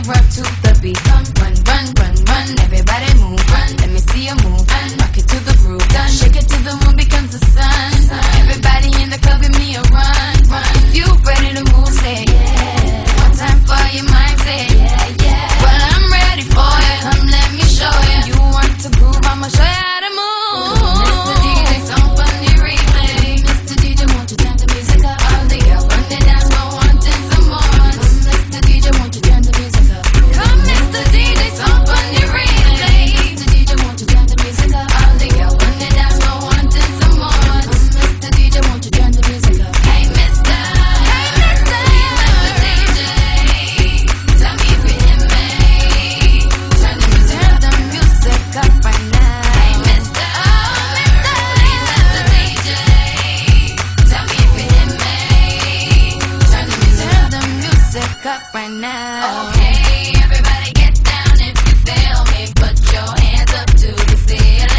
rock to the beat. Run, run, run, run, run. Everybody move, run. Let me see you move. Run, rock it to the groove. Done. Shake it till the moon becomes the sun. Everybody in the club, give me a run. Run. If you ready to move, say yeah. One time for your mind, say yeah, yeah. Well, I'm ready for it. Come, let me show you. You want to groove, I'ma show you how to move. Mr. DJ, some funny replay. Mr. DJ, won't you turn the music up? All the girls run the dance floor, wanting some more. Mr. DJ, won't you turn the music up? Come, Mr. DJ, some funny replay. Mr. DJ, won't you turn the music up? All the girls run the dance floor, wanting some more. Mr. DJ, won't you turn the music up? Hey, Mr. DJ, tell me if you hear me. Turn the music up right now. Hey, Mr. DJ, tell me if you hear me. Turn the music up right now. Okay, everybody get down if you feel me. Put your hands up to the ceiling.